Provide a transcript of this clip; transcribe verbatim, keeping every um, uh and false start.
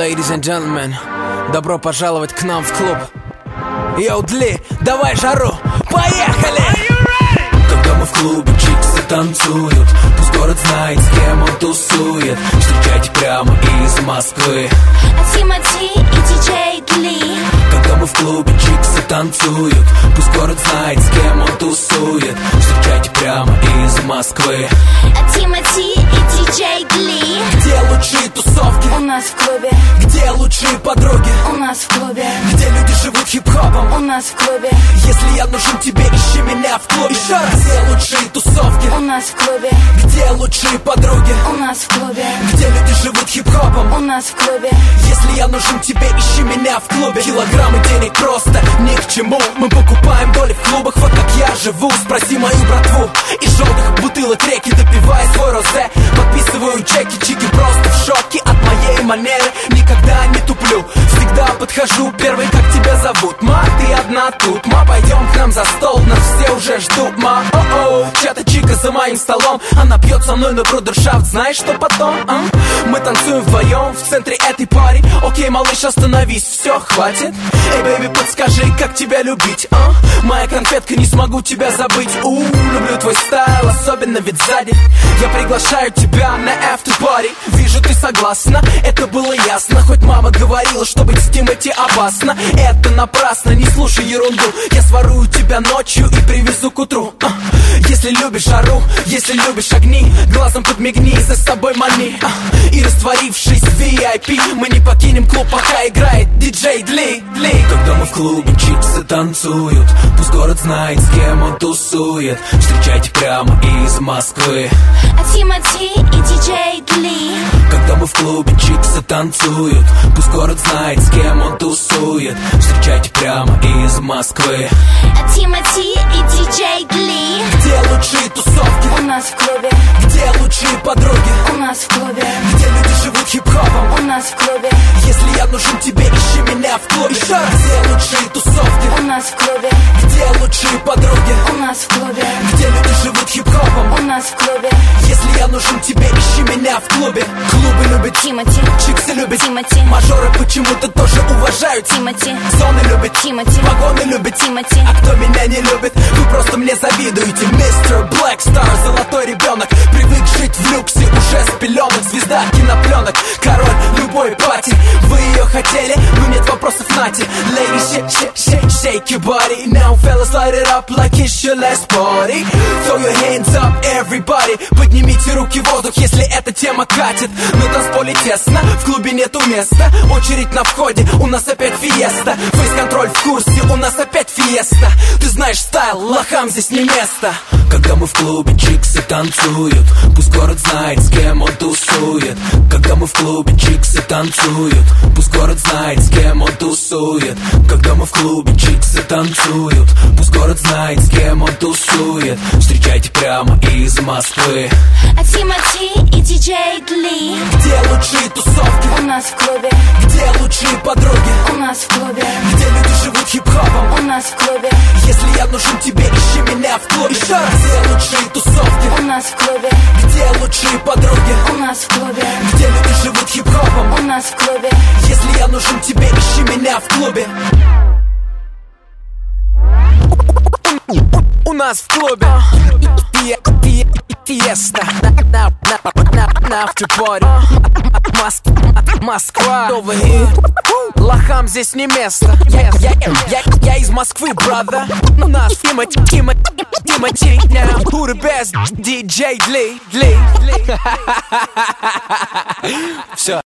Ladies and gentlemen, добро пожаловать к нам в клуб. Йоу, Дли, давай жару, поехали! Когда мы в клубе, чиксы танцуют, пусть город знает, с кем он тусует. Встречайте прямо из Москвы Тимати и диджей Дли. Когда мы в клубе, чиксы танцуют, пусть город знает, с кем он тусует. Встречайте прямо из Москвы Тимати и диджей Дли. Где лучшие тусовки? У нас в клубе. Где лучшие подруги? У нас в клубе. Где люди живут хип-хопом? У нас в клубе. Если я нужен тебе, ищи меня в клубе. Еще раз. Где лучшие тусовки? У нас в клубе. Где лучшие подруги? У нас в клубе. Где люди живут хип-хопом? У нас в клубе. Если я нужен тебе, ищи меня в клубе. Килограммы денег просто ни к чему. Мы покупаем доли в клубах, вот как я живу. Спроси мою братву. Из желтых бутылок реки допивая свой розе. Подписываю чеки, чики просто в шоке от моей манеры. Никогда не туплю, всегда подхожу первый. Как тебя зовут? Ма, ты одна тут. Ма, пойдем к нам за стол, нас все уже ждут. Ма, о-о, чья-то чика за моим столом. Она пьет со мной на брудершафт, знаешь, что потом? А? Мы танцуем вдвоем в центре этой пари. Окей, малыш, остановись, все, хватит. Эй, бэйби, подскажи, как тебя любить, а? Моя конфетка, не смогу тебя забыть. У, люблю твой стайл, особенно ведь сзади. Я приглашаю тебя на after party. Вижу, ты согласна, это было ясно. Хоть мама говорила, что быть с Тимати опасно. Это напрасно, не слушай ерунду. Я сворую тебя ночью и привезу к утру. а. Если любишь жару, если любишь огни, глазом подмигни, за собой мани. а. И растворившись в ви ай пи, мы не покинем клуб, пока играет диджей Дли, Дли. Когда мы в клубе, чиксы танцуют, пусть город знает, с кем он тусует. Встречайте прямо из Москвы Тимати и диджей Дли. Когда мы в клубе, чиксы танцуют, пусть город знает, с кем он тусует. Встречайте прямо из Москвы Тимати и диджей Дли. Где лучшие тусовки? У нас в клубе. Где лучшие подруги? У нас в клубе. Где люди живут хип-хопом? У нас в клубе. Если я нужен тебе, ищи меня в клубе. Еще раз. Где лучшие тусовки? У нас в клубе. Где лучшие подруги? У нас в клубе. Где люди живут хип-хопом? У нас в клубе. Если я нужен тебе, ищи меня в клубе. Клубы любят Тимати. чиксы любят Тимати. Мажоры почему-то тоже уважают Тимати. Зоны любят Тимати. Вагоны любят Тимати. А кто меня не любит, вы просто мне завидуете. Мистер Блэк Стар, золотой ребенок, привык жить в люксе уже с пеленок. Звезда кинопленок, король любой пати. Вы ее хотели, но нет вопросов, нате. Ladies, shake, shake, shake, shake your body. Now fellas, light it up like it's your last party. Throw your hands up, everybody. Поднимите руки в воздух, если эта тема катит. На танцполе тесно, в клубе нету места. Очередь на входе, у нас опять фиеста. Фейс-контроль в курсе, у нас опять фиеста. Ты знаешь стайл, лохам здесь не место. Когда мы в клубе, чиксы танцуют, пусть город знает, с кем он тусует. Когда мы в клубе, чиксы танцуют, пусть город знает, с кем он тусует. Когда мы в клубе, чиксы танцуют, пусть город знает, с кем он тусует. Встречайте прямо из Москвы Тимати и диджей Дли. Где лучшие тусовки? У нас в клубе. Где лучшие подруги? У нас в клубе. Где люди живут хип-хопом? У нас в клубе. Если я нужен тебе, ищи меня в клубе. Еще раз. Где лучшие тусовки? У нас в клубе. Где лучшие подруги? У нас в клубе. Где люди живут хип-хопом? У нас в клубе. Если я нужен тебе, ищи меня в клубе. У нас в клубе фиеста на автопаре. Москва, лохам здесь не место. Я, я, я, я из Москвы, брата. У нас Тимати, Тимати, Тимати. Who the best? диджей Дли, Дли. Все.